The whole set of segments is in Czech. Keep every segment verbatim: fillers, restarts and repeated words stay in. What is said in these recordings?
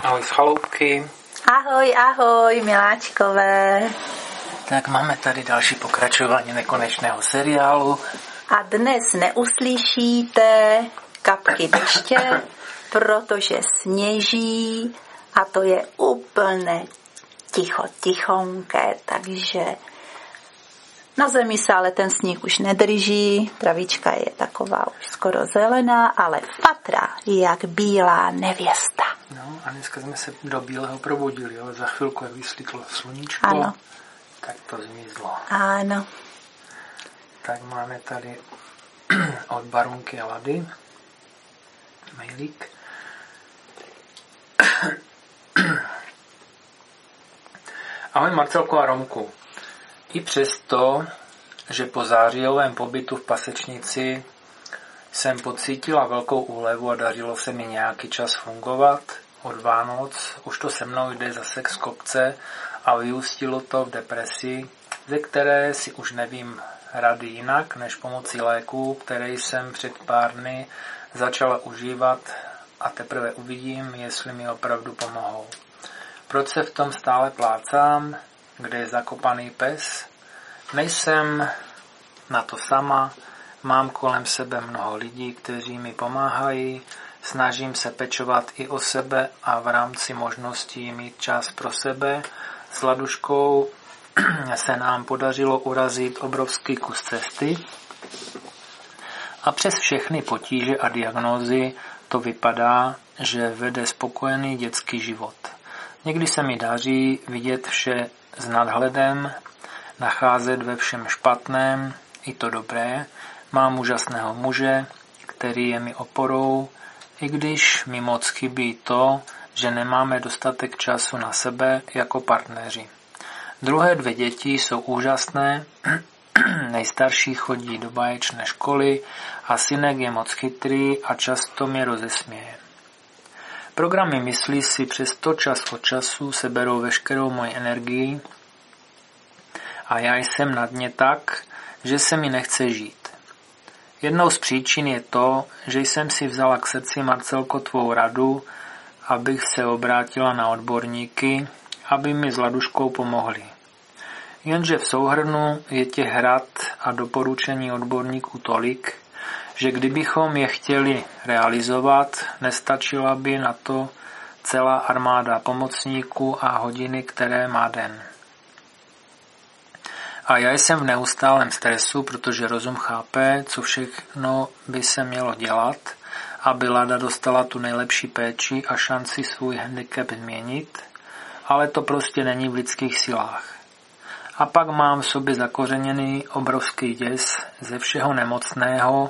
Ahoj z chaloupky. Ahoj, ahoj, miláčkové. Tak máme tady další pokračování nekonečného seriálu. A dnes neuslyšíte kapky deště, protože sněží a to je úplně ticho, tichonké, takže na zemi se ale ten sníh už nedrží, travička je taková už skoro zelená, ale fatra jak bílá nevěsta. No a dneska jsme se do bílého probudili, ale za chvilku, jak vysvítlo sluníčko, ano. Tak to zmizlo. Ano. Tak máme tady od Barunky a Lady mailík. Ahoj Marcelko a Romku. I přesto, že po zářijovém pobytu v Pasečnici jsem pocítila velkou úlevu a dařilo se mi nějaký čas fungovat, od Vánoc už to se mnou jde zase z kopce a vyústilo to v depresi, ze které si už nevím rady jinak, než pomocí léků, které jsem před pár dny začala užívat a teprve uvidím, jestli mi opravdu pomohou. Proč se v tom stále plácám? Kde je zakopaný pes? Nejsem na to sama, mám kolem sebe mnoho lidí, kteří mi pomáhají, snažím se pečovat i o sebe a v rámci možností mít čas pro sebe. S Laduškou se nám podařilo urazit obrovský kus cesty a přes všechny potíže a diagnózy to vypadá, že vede spokojený dětský život. Někdy se mi daří vidět vše s nadhledem, nacházet ve všem špatném i to dobré. Mám úžasného muže, který je mi oporou, i když mi moc chybí to, že nemáme dostatek času na sebe jako partneři. Druhé dvě děti jsou úžasné, nejstarší chodí do báječné školy a synek je moc chytrý a často mě rozesměje. Programy myslí si přesto čas od času seberou veškerou moji energii a já jsem na dně tak, že se mi nechce žít. Jednou z příčin je to, že jsem si vzala k srdci, Marcelko, tvou radu, abych se obrátila na odborníky, aby mi s Laduškou pomohli. Jenže v souhrnu je těch rad a doporučení odborníků tolik, že kdybychom je chtěli realizovat, nestačila by na to celá armáda pomocníků a hodiny, které má den. A já jsem v neustálém stresu, protože rozum chápe, co všechno by se mělo dělat, aby Lada dostala tu nejlepší péči a šanci svůj handicap změnit, ale to prostě není v lidských silách. A pak mám v sobě zakořeněný obrovský děs ze všeho nemocného.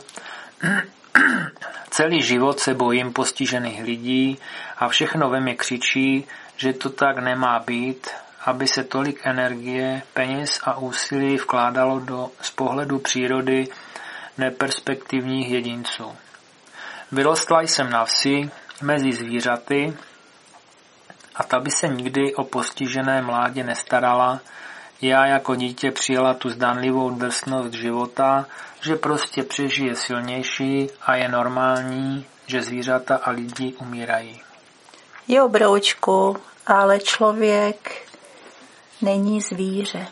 Celý život se bojím postižených lidí a všechno ve mně křičí, že to tak nemá být, aby se tolik energie, peněz a úsilí vkládalo do z pohledu přírody neperspektivních jedinců. Vyrostla jsem na vsi mezi zvířaty a ta by se nikdy o postižené mládě nestarala. Já jako dítě přijela tu zdánlivou drsnost života, že prostě přežije silnější a je normální, že zvířata a lidi umírají. Jo, broučku, ale člověk není zvíře.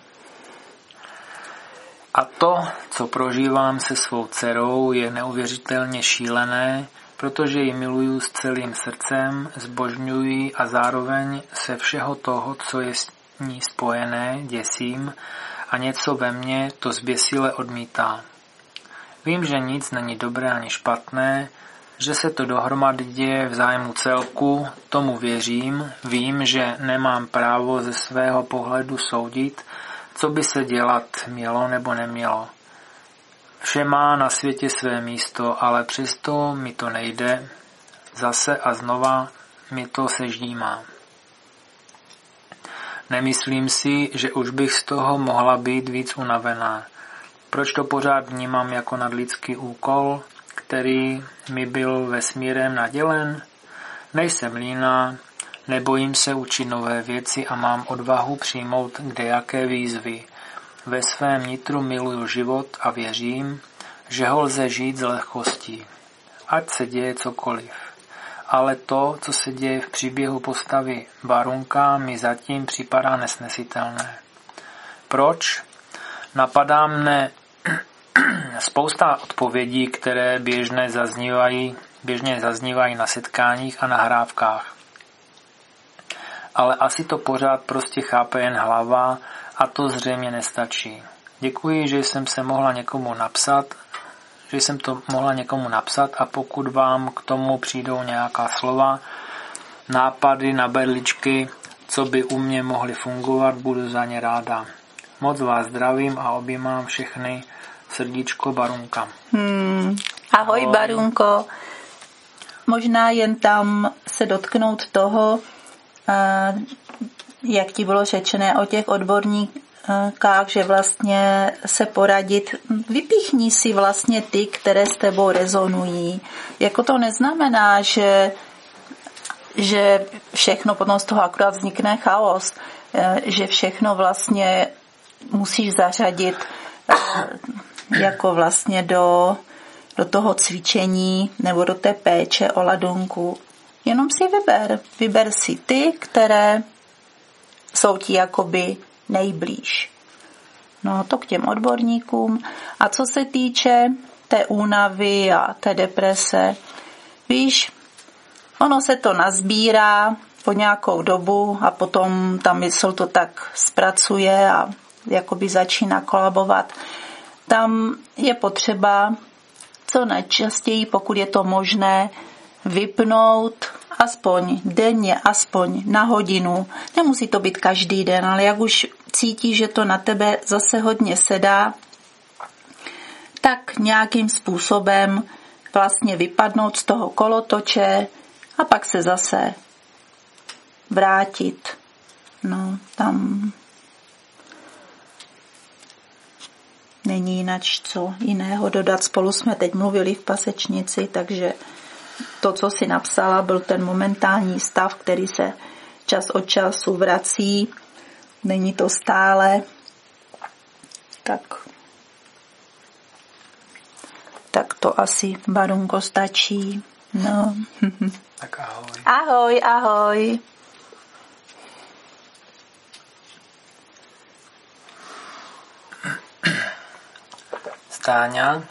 A to, co prožívám se svou dcerou, je neuvěřitelně šílené, protože ji miluju s celým srdcem, zbožňuji a zároveň se všeho toho, co je s ní spojené, děsím a něco ve mně to zběsile odmítá. Vím, že nic není dobré ani špatné, že se to dohromady děje v zájmu celku, tomu věřím, vím, že nemám právo ze svého pohledu soudit, co by se dělat mělo nebo nemělo. Vše má na světě své místo, ale přesto mi to nejde, zase a znova mi to seždímá. Nemyslím si, že už bych z toho mohla být víc unavená. Proč to pořád vnímám jako nadlidský úkol, který mi byl vesmírem nadělen? Nejsem líná, nebojím se učit nové věci a mám odvahu přijmout kdejaké výzvy. Ve svém nitru miluju život a věřím, že ho lze žít s lehkostí. Ať se děje cokoliv. ale to, co se děje v příběhu postavy Barunka, mi zatím připadá nesnesitelné. Proč? Napadá mne spousta odpovědí, které běžně zaznívají, běžně zaznívají na setkáních a nahrávkách. Ale asi to pořád prostě chápe jen hlava a to zřejmě nestačí. Děkuji, že jsem se mohla někomu napsat, že jsem to mohla někomu napsat a pokud vám k tomu přijdou nějaká slova, nápady na berličky, co by u mě mohly fungovat, budu za ně ráda. Moc vás zdravím a objímám všechny. Srdíčko Barunka. Hmm. Ahoj, Ahoj Barunko. Možná jen tam se dotknout toho, jak ti bylo řečené o těch odborníkách, že vlastně se poradit, vypíchni si vlastně ty, které s tebou rezonují. Jako to neznamená, že, že všechno potom z toho akorát vznikne chaos, že všechno vlastně musíš zařadit jako vlastně do, do toho cvičení nebo do té péče o ladunku. Jenom si vyber. Vyber si ty, které jsou ti jakoby nejblíž. No to k těm odborníkům. A co se týče té únavy a té deprese, víš, ono se to nazbírá po nějakou dobu a potom ta mysl to tak zpracuje a jakoby začíná kolabovat. Tam je potřeba co nejčastěji, pokud je to možné, vypnout aspoň denně, aspoň na hodinu. Nemusí to být každý den, ale jak už cítíš, že to na tebe zase hodně sedá, tak nějakým způsobem vlastně vypadnout z toho kolotoče a pak se zase vrátit. No, tam není jinak co jiného dodat. Spolu jsme teď mluvili v pasečnici, takže to, co si napsala, byl ten momentální stav, který se čas od času vrací. Není to stále. Tak, tak to asi, Barunko, stačí. No. Tak ahoj. Ahoj, ahoj. Stáňa.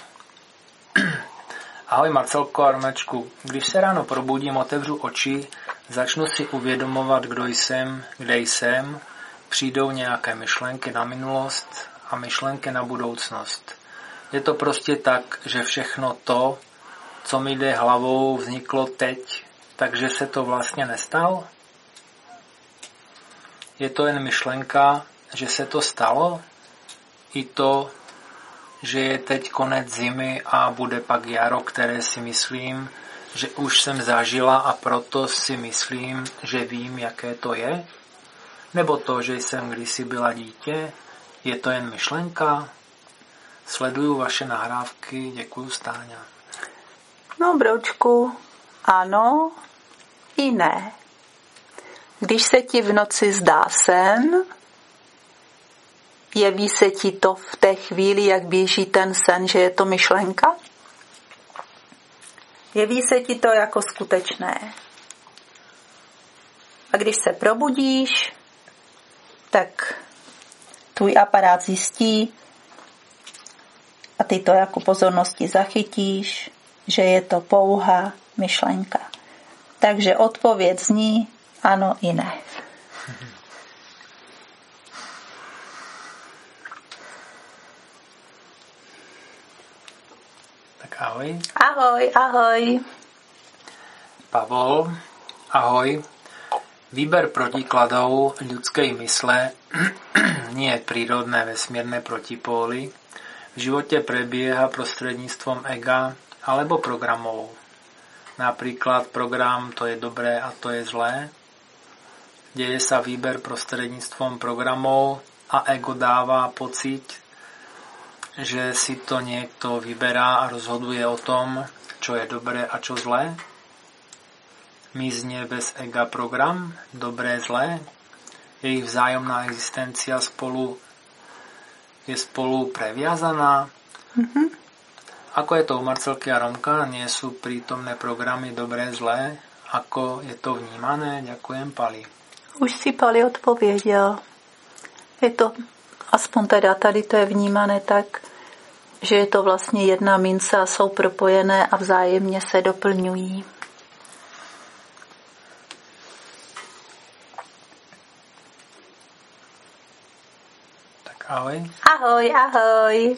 Ahoj Marcelko a Romečku. Když se ráno probudím, otevřu oči, začnu si uvědomovat, kdo jsem, kde jsem, přijdou nějaké myšlenky na minulost a myšlenky na budoucnost. Je to prostě tak, že všechno to, co mi jde hlavou, vzniklo teď, takže se to vlastně nestalo? Je to jen myšlenka, že se to stalo? I to, že je teď konec zimy a bude pak jaro, které si myslím, že už jsem zažila a proto si myslím, že vím, jaké to je? Nebo to, že jsem kdysi byla dítě? Je to jen myšlenka? Sleduju vaše nahrávky, děkuju, Stáňa. No, broučku, ano i ne. Když se ti v noci zdá sen, jeví se ti to v té chvíli, jak běží ten sen, že je to myšlenka? Jeví se ti to jako skutečné. A když se probudíš, tak tvůj aparát zjistí a ty to jako pozornosti zachytíš, že je to pouhá myšlenka. Takže odpověď zní ano i ne. Ahoj. Ahoj, ahoj. Pavol, ahoj. Výber protikladov ľudskej mysle nie je prírodné vesmírne protipóly. V živote prebieha prostredníctvom ega alebo programov. Napríklad program to je dobré a to je zlé. Deje sa výber prostredníctvom programov a ego dáva pocit, že si to niekto vyberá a rozhoduje o tom, čo je dobré a čo zlé? Mizne bez ega program, dobré, zlé? Je ich vzájomná existencia spolu, je spolu previazaná? Mm-hmm. Ako je to u Marcelky a Romka? Nie sú prítomné programy dobré, zlé? ako je to vnímané? Ďakujem, Pali. Už si Pali odpověděl. Je to, aspoň teda tady to je vnímané tak, že je to vlastně jedna mince a jsou propojené a vzájemně se doplňují. Tak ahoj. Ahoj, ahoj.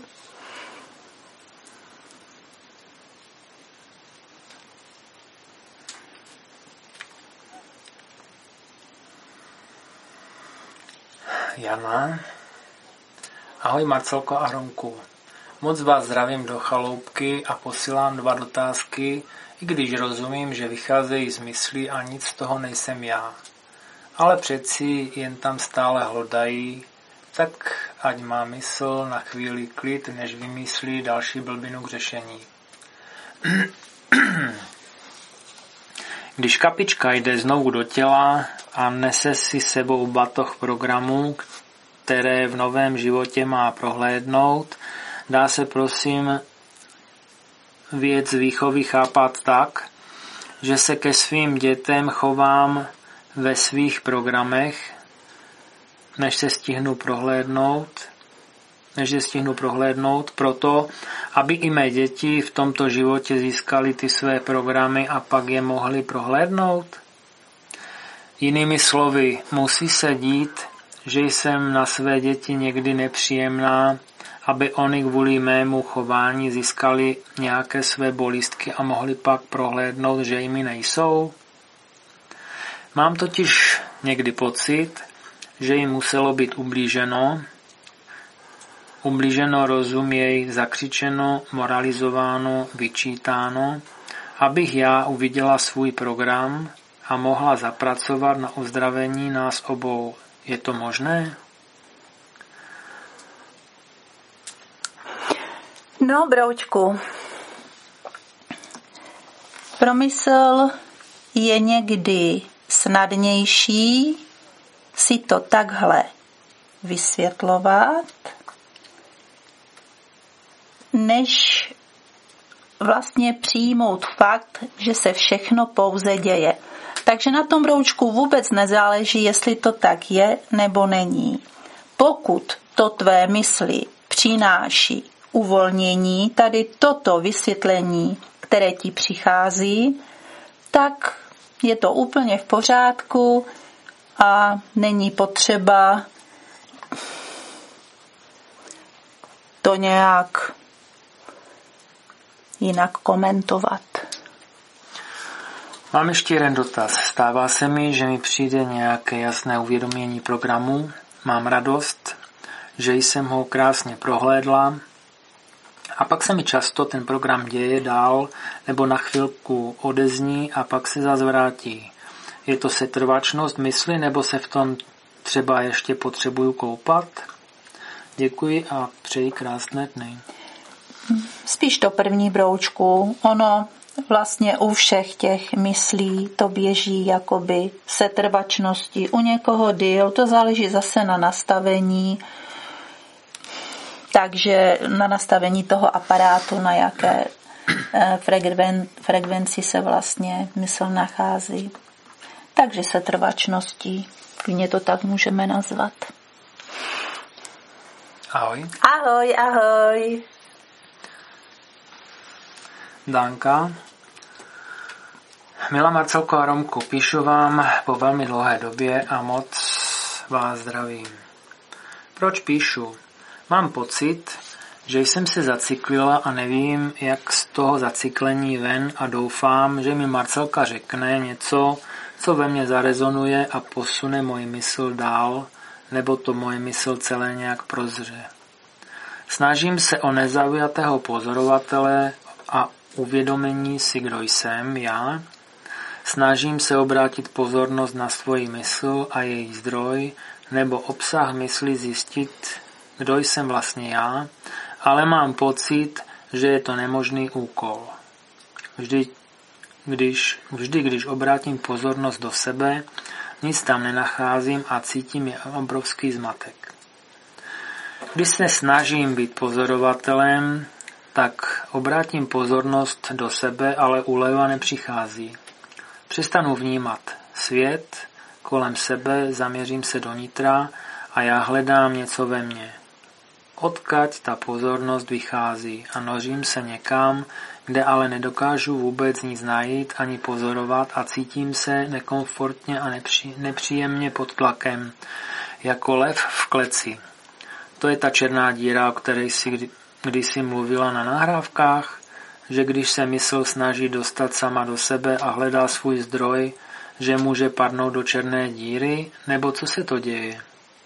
Jana. Ahoj Marcelko a Romku. Moc vás zdravím do chaloupky a posílám dva dotázky, i když rozumím, že vycházejí z myslí a nic z toho nejsem já. Ale přeci jen tam stále hlodají, tak ať má mysl na chvíli klid, než vymyslí další blbinu k řešení. Když kapička jde znovu do těla a nese si sebou batoh programů, které v novém životě má prohlédnout, dá se prosím věc výchovy chápat tak, že se ke svým dětem chovám ve svých programech, než se stihnu prohlédnout, než je stihnu prohlédnout, proto, aby i mé děti v tomto životě získali ty své programy a pak je mohli prohlédnout? Jinými slovy, musí se dít, že jsem na své děti někdy nepříjemná, aby oni kvůli mému chování získali nějaké své bolístky a mohli pak prohlédnout, že jimi nejsou? Mám totiž někdy pocit, že jim muselo být ublíženo, ublíženo rozuměj, zakřičeno, moralizováno, vyčítáno, abych já uviděla svůj program a mohla zapracovat na uzdravení nás obou. Je to možné? No, broučku. Promysl je někdy snadnější si to takhle vysvětlovat, než vlastně přijmout fakt, že se všechno pouze děje. Takže na tom broučku vůbec nezáleží, jestli to tak je nebo není. Pokud to tvé mysli přináší uvolnění, tady toto vysvětlení, které ti přichází, tak je to úplně v pořádku a není potřeba to nějak jinak komentovat. Mám ještě jeden dotaz. Stává se mi, že mi přijde nějaké jasné uvědomění programu, mám radost, že jsem ho krásně prohlédla a pak se mi často ten program děje dál nebo na chvilku odezní a pak se zase vrátí. Je to setrvačnost mysli nebo se v tom třeba ještě potřebuju koupat? Děkuji a přeji krásné dny. Spíš to první, broučku. Ono vlastně u všech těch myslí to běží jakoby setrvačnosti. U někoho díl, to záleží zase na nastavení, takže na nastavení toho aparátu, na jaké frekven, frekvenci se vlastně mysl nachází. Takže setrvačností, klidně to tak můžeme nazvat. Ahoj. Ahoj, ahoj. Danka. Milá Marcelko a Romku, píšu vám po velmi dlouhé době a moc vás zdravím. Proč píšu? Mám pocit, že jsem se zacyklila a nevím, jak z toho zacyklení ven a doufám, že mi Marcelka řekne něco, co ve mně zarezonuje a posune moji mysl dál, nebo to moje mysl celé nějak prozře. Snažím se o nezaujatého pozorovatele a uvědomení si, kdo jsem já. Snažím se obrátit pozornost na svoji mysl a její zdroj, nebo obsah mysli zjistit, kdo jsem vlastně já, ale mám pocit, že je to nemožný úkol. Vždy, když, vždy, když obrátím pozornost do sebe, nic tam nenacházím a cítím je obrovský zmatek. Když se snažím být pozorovatelem, tak obrátím pozornost do sebe, ale úleva nepřichází. Přestanu vnímat svět kolem sebe, zaměřím se do nitra a já hledám něco ve mně. Odkud ta pozornost vychází a nořím se někam, kde ale nedokážu vůbec nic najít ani pozorovat a cítím se nekomfortně a nepří, nepříjemně pod tlakem, jako lev v kleci. To je ta černá díra, o které jsi kdysi mluvila na nahrávkách, že když se mysl snaží dostat sama do sebe a hledá svůj zdroj, že může padnout do černé díry, nebo co se to děje?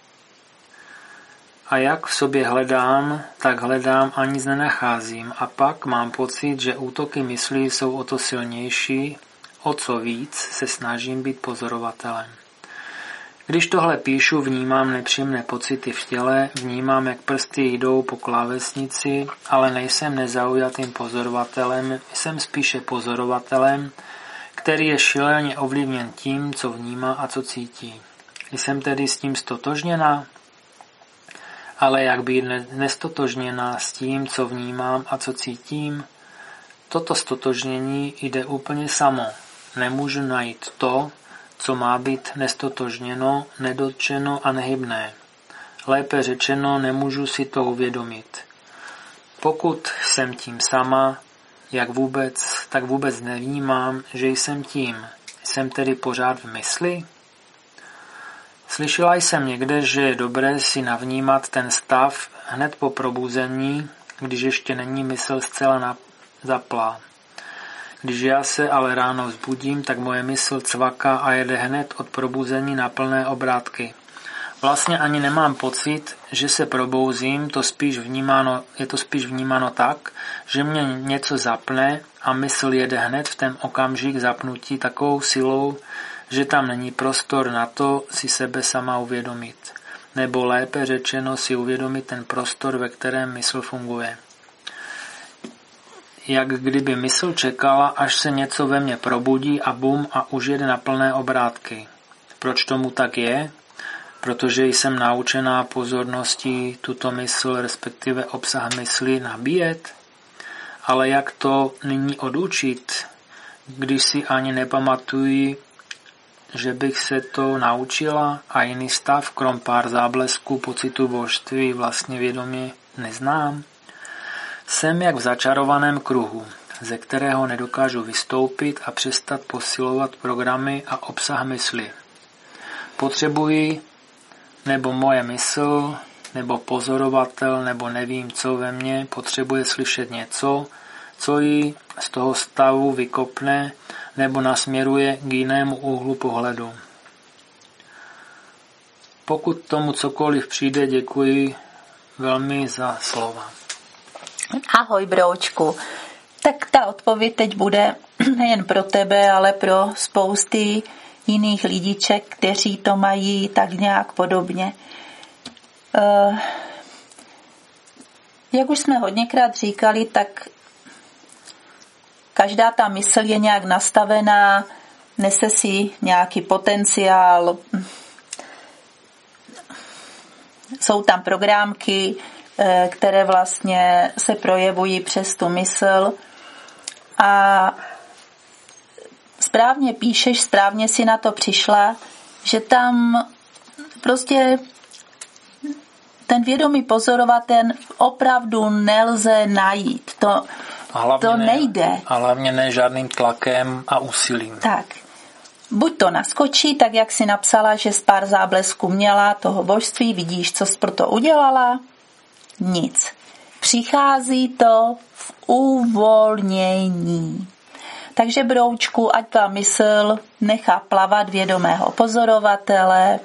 A jak v sobě hledám, tak hledám a nic nenacházím a pak mám pocit, že útoky myslí jsou o to silnější, o co víc se snažím být pozorovatelem. Když tohle píšu, vnímám nepříjemné pocity v těle, vnímám, jak prsty jdou po klávesnici, ale nejsem nezaujatým pozorovatelem, jsem spíše pozorovatelem, který je šíleně ovlivněn tím, co vnímá a co cítí. Jsem tedy s tím stotožněná? Ale jak být nestotožněná s tím, co vnímám a co cítím? Toto stotožnění jde úplně samo. Nemůžu najít to, co má být nestotožněno, nedotčeno a nehybné. Lépe řečeno, nemůžu si to uvědomit. Pokud jsem tím sama, jak vůbec, tak vůbec nevnímám, že jsem tím. Jsem tedy pořád v mysli? Slyšela jsem někde, že je dobré si navnímat ten stav hned po probuzení, když ještě není mysl zcela zaplá. Když já se ale ráno vzbudím, tak moje mysl cvaká a jede hned od probuzení na plné obrátky. Vlastně ani nemám pocit, že se probouzím, to spíš vnímáno, je to spíš vnímáno tak, že mě něco zapne a mysl jede hned v ten okamžik zapnutí takovou silou, že tam není prostor na to si sebe sama uvědomit. Nebo lépe řečeno si uvědomit ten prostor, ve kterém mysl funguje. Jak kdyby mysl čekala, až se něco ve mně probudí a bum a už jede na plné obrátky. Proč tomu tak je? Protože jsem naučená pozorností tuto mysl, respektive obsah mysli nabíjet. Ale jak to nyní odučit, když si ani nepamatuji, že bych se to naučila a jiný stav, krom pár záblesků pocitu božství, vlastně vědomě neznám? Jsem jak v začarovaném kruhu, ze kterého nedokážu vystoupit a přestat posilovat programy a obsah mysli. Potřebuji, nebo moje mysl, nebo pozorovatel, nebo nevím co ve mně, potřebuje slyšet něco, co ji z toho stavu vykopne nebo nasměruje k jinému úhlu pohledu. Pokud tomu cokoliv přijde, děkuji velmi za slova. Ahoj, broučku. Tak ta odpověď teď bude nejen pro tebe, ale pro spousty jiných lidiček, kteří to mají tak nějak podobně. Uh, jak už jsme hodněkrát říkali, tak každá ta mysl je nějak nastavená, nese si nějaký potenciál, jsou tam programky, které vlastně se projevují přes tu mysl a správně píšeš, správně si na to přišla, že tam prostě ten vědomý pozorovatel opravdu nelze najít. To, to ne, nejde. A hlavně ne žádným tlakem a úsilím. Tak. Buď to naskočí, tak jak si napsala, že z pár záblesků měla toho božství, vidíš, co jsi pro to udělala? Nic. Přichází to v uvolnění. Takže, broučku, ať ta mysl nechá plavat vědomého pozorovatele.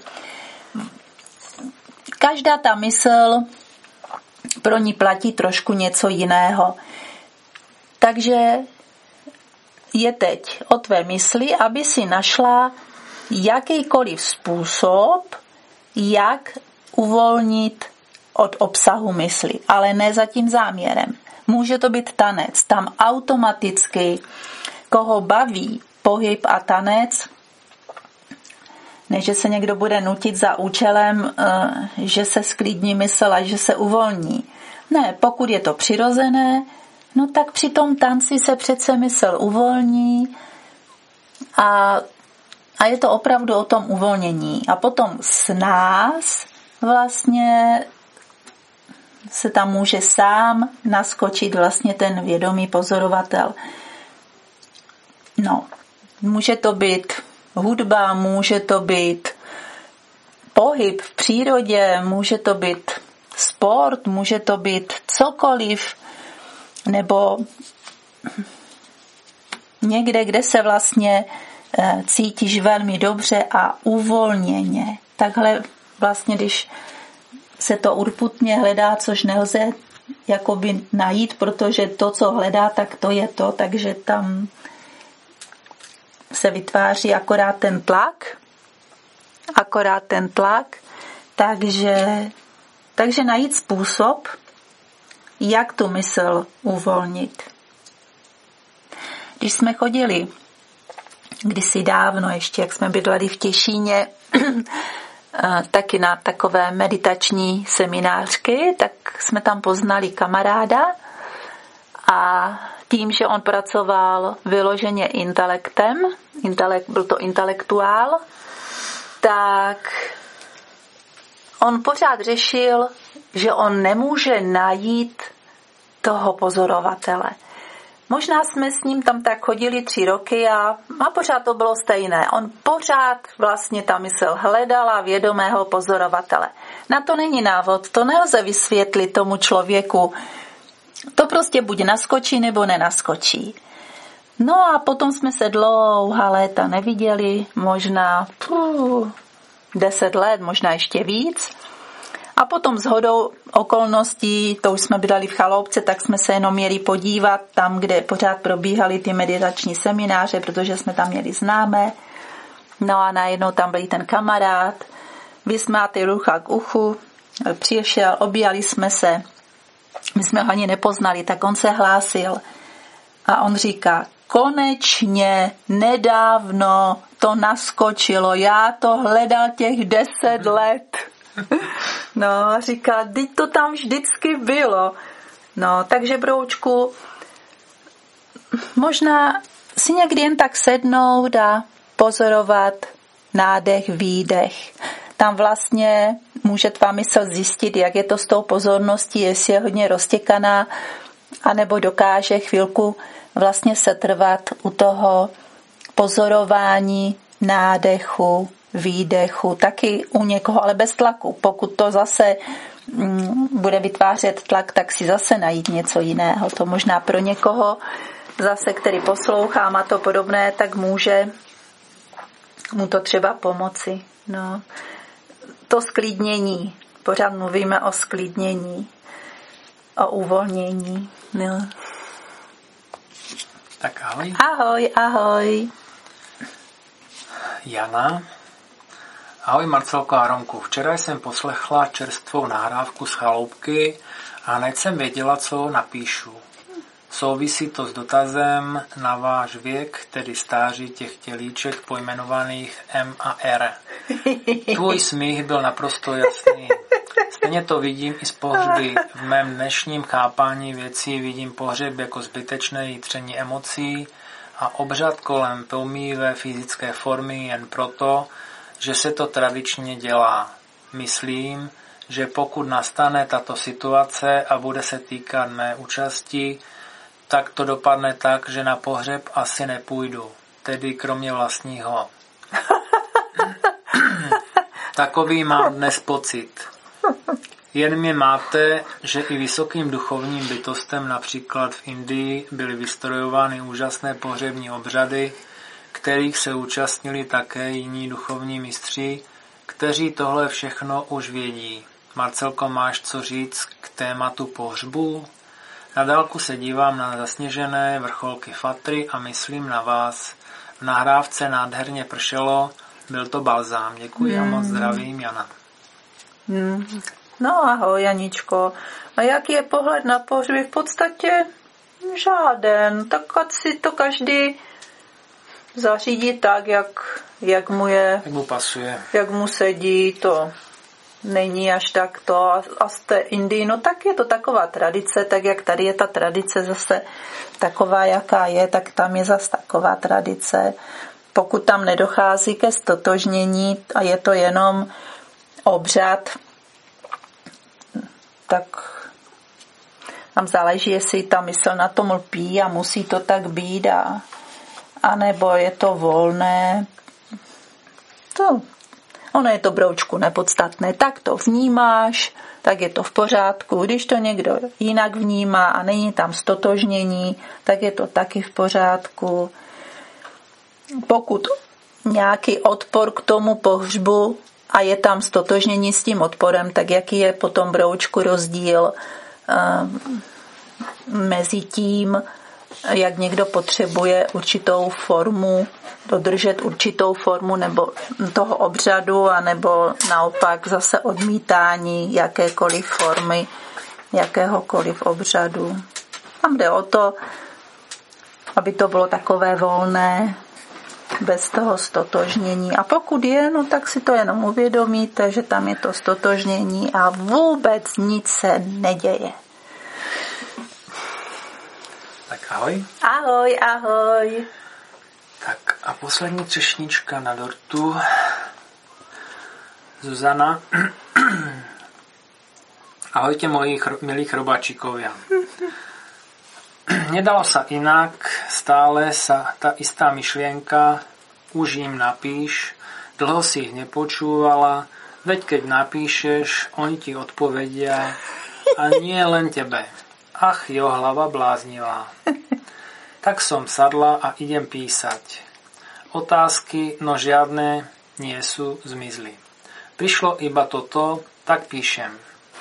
Každá ta mysl, pro ní platí trošku něco jiného. Takže je teď o tvé mysli, aby si našla jakýkoliv způsob, jak uvolnit od obsahu mysli, ale ne za tím záměrem. Může to být tanec, tam automaticky, koho baví pohyb a tanec, než že se někdo bude nutit za účelem, že se sklidní mysl a že se uvolní. Ne, pokud je to přirozené, no tak při tom tanci se přece mysl uvolní A, a je to opravdu o tom uvolnění. A potom s nás vlastně se tam může sám naskočit vlastně ten vědomý pozorovatel. No, může to být hudba, může to být pohyb v přírodě, může to být sport, může to být cokoliv, nebo někde, kde se vlastně cítíš velmi dobře a uvolněně. Takhle vlastně, když se to urputně hledá, což nelze jakoby najít, protože to, co hledá, tak to je to, takže tam se vytváří akorát ten tlak, akorát ten tlak, takže, takže najít způsob, jak tu mysl uvolnit. Když jsme chodili kdysi dávno, ještě jak jsme bydleli v Těšíně, taky na takové meditační seminářky, tak jsme tam poznali kamaráda a tím, že on pracoval vyloženě intelektem, intelekt, byl to intelektuál, tak on pořád řešil, že on nemůže najít toho pozorovatele. Možná jsme s ním tam tak chodili tři roky a, a pořád to bylo stejné. On pořád vlastně ta mysl hledala vědomého pozorovatele. Na to není návod, to nelze vysvětlit tomu člověku. To prostě buď naskočí, nebo nenaskočí. No a potom jsme se dlouhá léta neviděli, možná pů, deset let, možná ještě víc. A potom shodou okolností, to už jsme bydleli v Chaloupce, tak jsme se jenom měli podívat tam, kde pořád probíhaly ty meditační semináře, protože jsme tam měli známé. No a najednou tam byl ten kamarád, vysmátý rucha k uchu, přišel, objíjali jsme se, my jsme ho ani nepoznali, tak on se hlásil a on říká, konečně nedávno to naskočilo, já to hledal těch deset let. No a říká, teď to tam vždycky bylo. No, takže broučku, možná si někdy jen tak sednout a pozorovat nádech, výdech. Tam vlastně může tvá mysl zjistit, jak je to s tou pozorností, jestli je hodně roztěkaná, anebo dokáže chvilku vlastně setrvat u toho pozorování nádechu, výdechu, taky u někoho, ale bez tlaku. Pokud to zase mm, bude vytvářet tlak, tak si zase najít něco jiného. To možná pro někoho zase, který poslouchá, má to podobné, tak může mu to třeba pomoci. No. To sklidnění. Pořád mluvíme o sklidnění, o uvolnění. No. Tak ahoj. Ahoj, ahoj. Jana. Ahoj Marcelko a Romku. Včera jsem poslechla čerstvou nahrávku z Chaloupky a hned jsem věděla, co napíšu. Souvisí to s dotazem na váš věk, tedy stáří těch tělíček pojmenovaných M a R. Tvůj smích byl naprosto jasný. Stejně to vidím i z pohřby. V mém dnešním chápání věcí vidím pohřeb jako zbytečné jitření emocí a obřad kolem pomíjivé fyzické formy jen proto, že se to tradičně dělá. Myslím, že pokud nastane tato situace a bude se týkat mé účasti, tak to dopadne tak, že na pohřeb asi nepůjdu, tedy kromě vlastního. Takový mám dnes pocit. Jen mě máte, že i vysokým duchovním bytostem, například v Indii, byly vystrojovány úžasné pohřební obřady, kterých se účastnili také jiní duchovní mistři, kteří tohle všechno už vědí. Marcelko, máš co říct k tématu pohřbu? Na dálku se dívám na zasněžené vrcholky Fatry a myslím na vás. V nahrávce nádherně pršelo, byl to balzám. Děkuji mm. a moc zdravím, Jana. Mm. No ahoj, Janičko. A jaký je pohled na pohřby? V podstatě žáden. Tak ať si to každý zařídí tak, jak, jak mu je, jak mu pasuje. Jak mu sedí, to není až tak to. A, a z té Indii, no tak je to taková tradice, tak jak tady je ta tradice zase taková, jaká je, tak tam je zase taková tradice. pokud tam nedochází ke stotožnění a je to jenom obřad, tak tam záleží, jestli ta mysl na tom lpí a musí to tak být, a, a nebo je to volné. To, ono je to, broučku, nepodstatné. Tak to vnímáš, tak je to v pořádku. Když to někdo jinak vnímá a není tam stotožnění, tak je to taky v pořádku. Pokud nějaký odpor k tomu pohřbu a je tam stotožnění s tím odporem, tak jaký je potom, broučku, rozdíl um, mezi tím, jak někdo potřebuje určitou formu, dodržet určitou formu nebo toho obřadu, anebo naopak zase odmítání jakékoliv formy, jakéhokoliv obřadu. Tam jde o to, aby to bylo takové volné, bez toho stotožnění. A pokud je, no tak si to jenom uvědomíte, že tam je to stotožnění a vůbec nic se neděje. Tak ahoj. Ahoj, ahoj. Tak a poslední třešnička na dortu. Zuzana. Ahojte, moji chr- milí chrobáčikovia. Nedalo sa inak, stále sa tá istá myšlienka, už im napíš, dlho si ich nepočúvala, veď keď napíšeš, oni ti odpovedia a nie len tebe. Ach jo, hlava bláznivá. Tak som sadla a idem písať. Otázky, no žiadne nie sú, zmizli. Prišlo iba toto, tak píšem.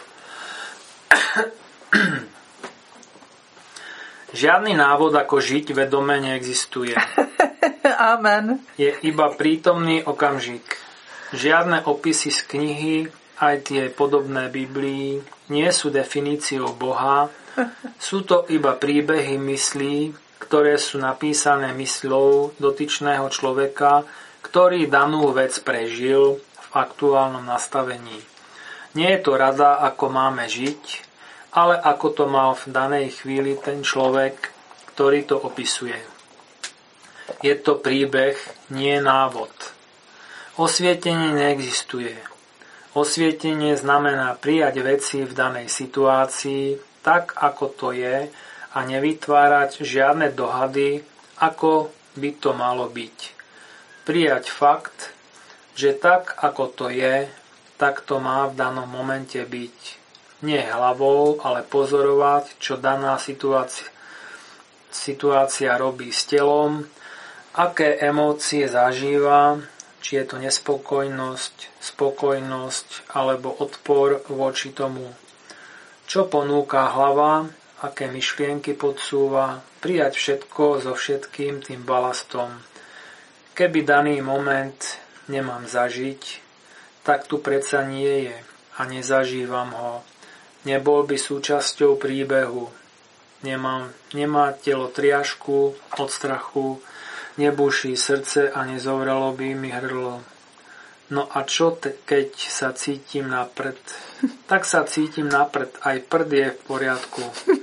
Žiadny návod, ako žiť vedome, neexistuje. Amen. Je iba prítomný okamžik. Žiadne opisy z knihy, aj tie podobné Biblii, nie sú definíciou Boha. Sú to iba príbehy myslí, ktoré sú napísané mysľou dotyčného človeka, ktorý danú vec prežil v aktuálnom nastavení. Nie je to rada, ako máme žiť, ale ako to mal v danej chvíli ten človek, ktorý to opisuje. Je to príbeh, nie návod. Osvietenie neexistuje. Osvietenie znamená prijať veci v danej situácii tak, ako to je, a nevytvárať žiadne dohady, ako by to malo byť. Prijať fakt, že tak, ako to je, tak to má v danom momente byť. Nie hlavou, ale pozorovať, čo daná situácia, situácia robí s telom, aké emócie zažíva, či je to nespokojnosť, spokojnosť alebo odpor voči tomu, čo ponúka hlava, aké myšlienky podsúva, prijať všetko so všetkým tým balastom. Keby daný moment nemám zažiť, tak tu predsa nie je a nezažívam ho. Nebol by súčasťou príbehu. Nemám, nemá telo triašku od strachu, nebuší srdce a nezovralo by mi hrdlo. No a čo, te, keď sa cítim na prd? Tak sa cítim na prd, aj prd je v poriadku.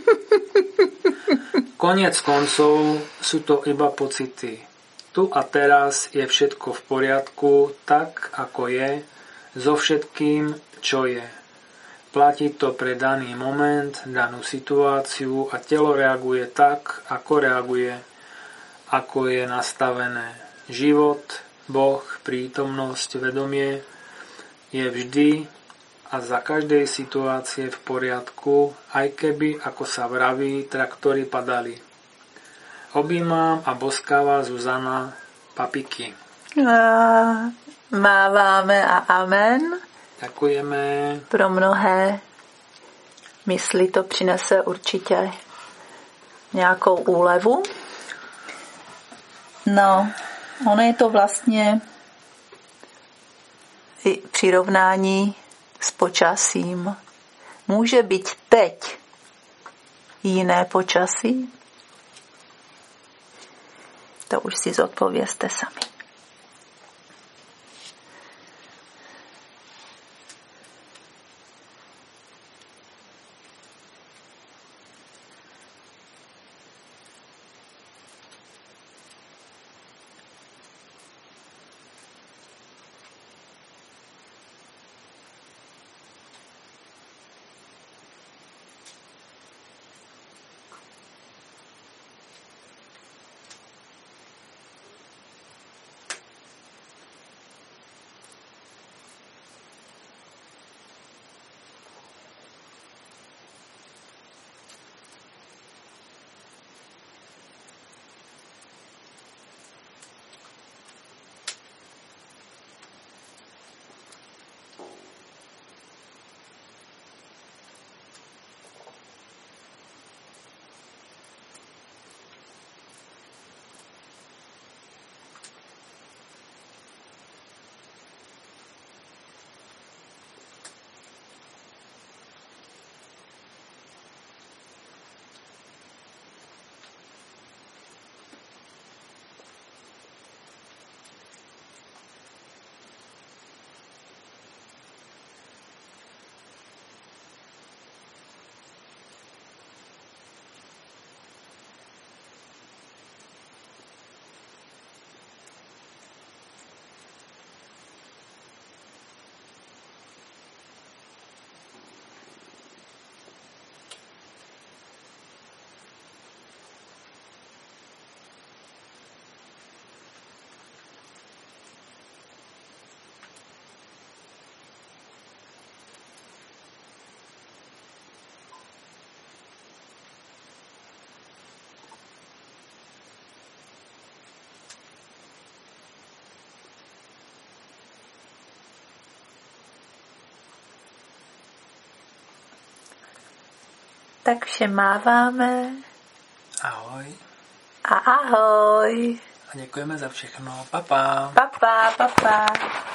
Koniec koncov sú to iba pocity. Tu a teraz je všetko v poriadku, tak ako je, so všetkým, čo je. Platí to pre daný moment, danú situáciu a telo reaguje tak, ako reaguje, ako je nastavené. Život, Boh, prítomnosť, vedomie je vždy a za každej situácie v poriadku, aj keby, ako sa vraví, traktory padali. Objímam a boskáva Zuzana, papiky. A máváme a amen. Ďakujeme. Pro mnohé mysli to přinese určitě nějakou úlevu. No, ono je to vlastně i přirovnání s počasím. Může být teď jiné počasí? To už si zodpovězte sami. Takže máváme. Ahoj. A ahoj. A děkujeme za všechno. Pa, pa. Pa, pa, pa, pa.